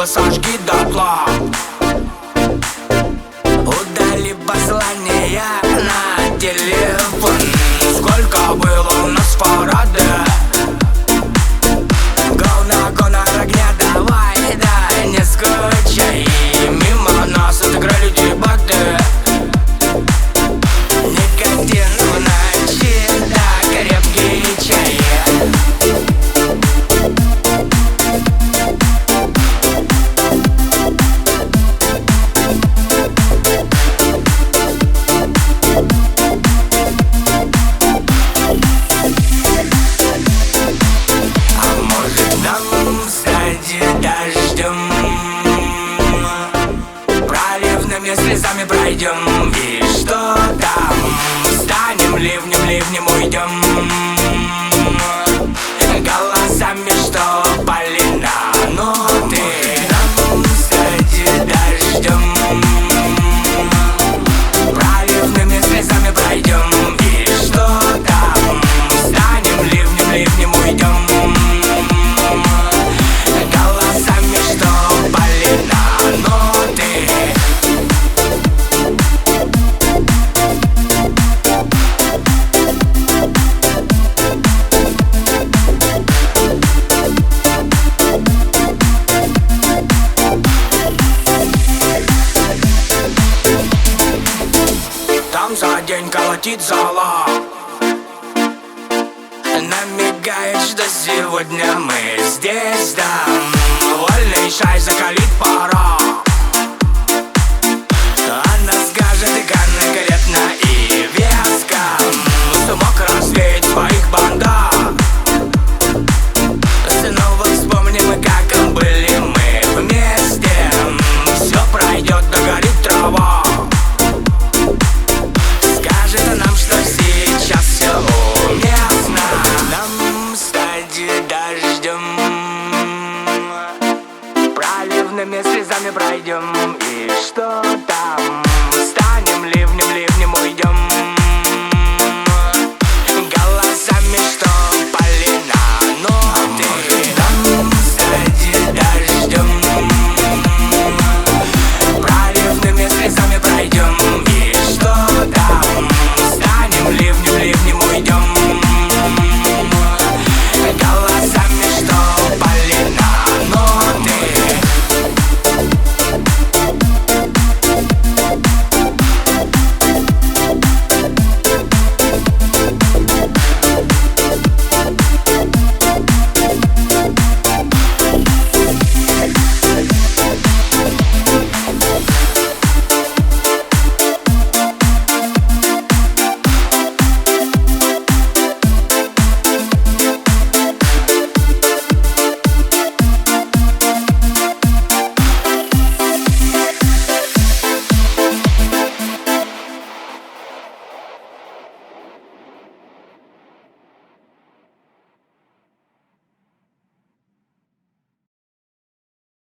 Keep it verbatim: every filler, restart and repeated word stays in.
сожги дотла. Удали послание на телефон. Сколько было у нас парады. Гол на гонор огня, давай, да, не скучай. Мимо нас отыграли дебаты. Никотин в ночи, да, крепкий чай. Проливными слезами пройдем. И что там? Станем ливнем, ливнем уйдем. Голосами, что пали на ноты. Нам, кстати, дождем. Проливными слезами пройдем. И что там? Станем ливнем, ливнем уйдем. За день колотит зала. Намекает, что сегодня мы здесь, да. Вольный шай закалить пора. Она скажет и конкретно и веско. Смог развеять своих банда. Снова вспомним, как были мы вместе. Все пройдет, догорит трава. Нам, что сейчас все уместно. Нам стать дождем. Проливными слезами пройдем. И что там?